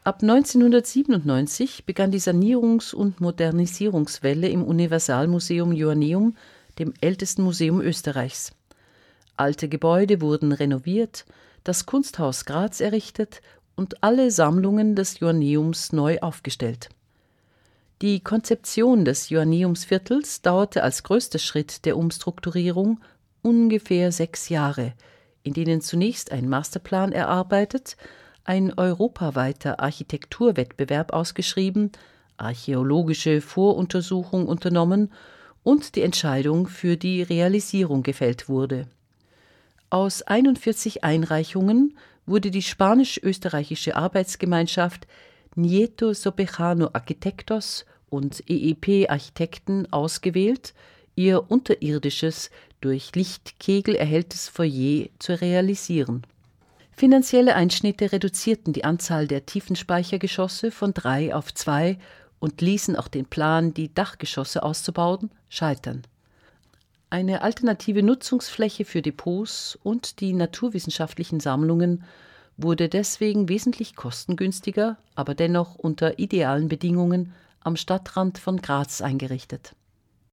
Ab 1997 begann die Sanierungs- und Modernisierungswelle im Universalmuseum Joanneum, dem ältesten Museum Österreichs. Alte Gebäude wurden renoviert, das Kunsthaus Graz errichtet und alle Sammlungen des Joanneums neu aufgestellt. Die Konzeption des Joanneumsviertels dauerte als größter Schritt der Umstrukturierung ungefähr 6 Jahre, in denen zunächst ein Masterplan erarbeitet, ein europaweiter Architekturwettbewerb ausgeschrieben, archäologische Voruntersuchung unternommen und die Entscheidung für die Realisierung gefällt wurde. Aus 41 Einreichungen wurde die spanisch-österreichische Arbeitsgemeinschaft Nieto Sopejano Arquitectos und EEP Architekten ausgewählt, ihr unterirdisches, durch Lichtkegel erhelltes Foyer zu realisieren. Finanzielle Einschnitte reduzierten die Anzahl der Tiefenspeichergeschosse von 3 auf 2 und ließen auch den Plan, die Dachgeschosse auszubauen, scheitern. Eine alternative Nutzungsfläche für Depots und die naturwissenschaftlichen Sammlungen wurde deswegen wesentlich kostengünstiger, aber dennoch unter idealen Bedingungen am Stadtrand von Graz eingerichtet.